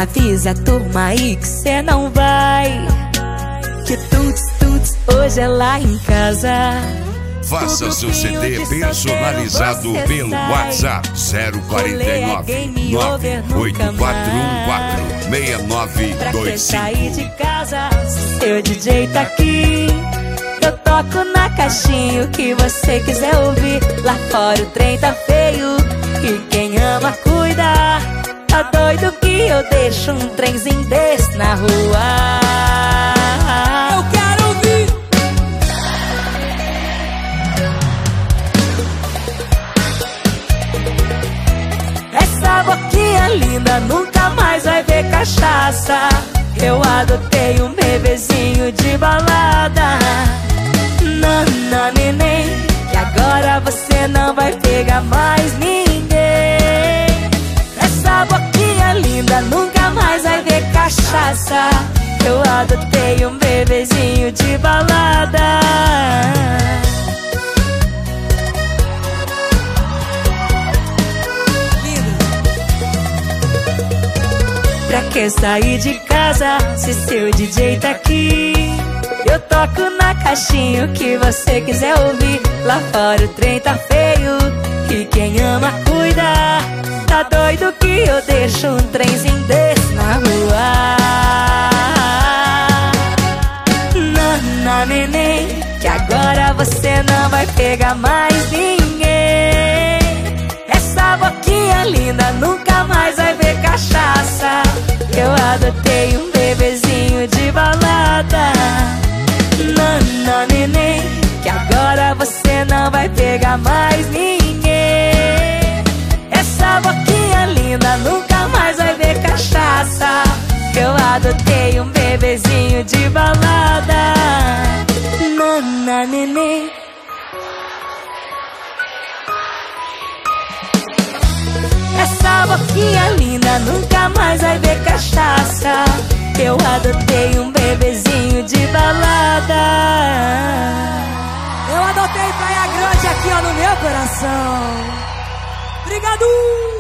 Avisa a turma aí que cê não vai, que tuts hoje é lá em casa. Faça seu CD personalizado pelo WhatsApp 049 98414 Pra que sair de 6925. casa se seu DJ tá aqui? Eu toco na caixinha o que você quiser ouvir. Lá fora o trem tá feio e quem ama cuida. Tá doido que eu deixo um trenzinho desse na rua? Eu quero ouvir. Essa boquinha linda nunca mais vai ver cachaça. Eu adotei um bebezinho de balada. Nana, neném, que agora você não vai pegar mais ninguém. Essa boquinha linda nunca mais vai ver cachaça. Eu adotei um bebezinho de balada. Pra que sair de casa se seu DJ tá aqui? Eu toco na caixinha o que você quiser ouvir. Lá fora o trem tá feio e quem ama cuida. Tá doido que eu deixo um trenzinho desse na rua? Nana, neném, que agora você não vai pegar mais ninguém. Essa boquinha linda nunca mais vai ver cachaça. Eu adotei um bebezinho de balada. Nana, neném, que agora você não vai pegar mais ninguém. Essa boquinha linda nunca mais vai ver cachaça. Eu adotei um bebezinho de balada. Nana, neném. Essa boquinha linda nunca mais vai ver cachaça. Eu adotei um bebezinho de balada. Eu adotei Praia Grande aqui, ó, no meu coração. Obrigado!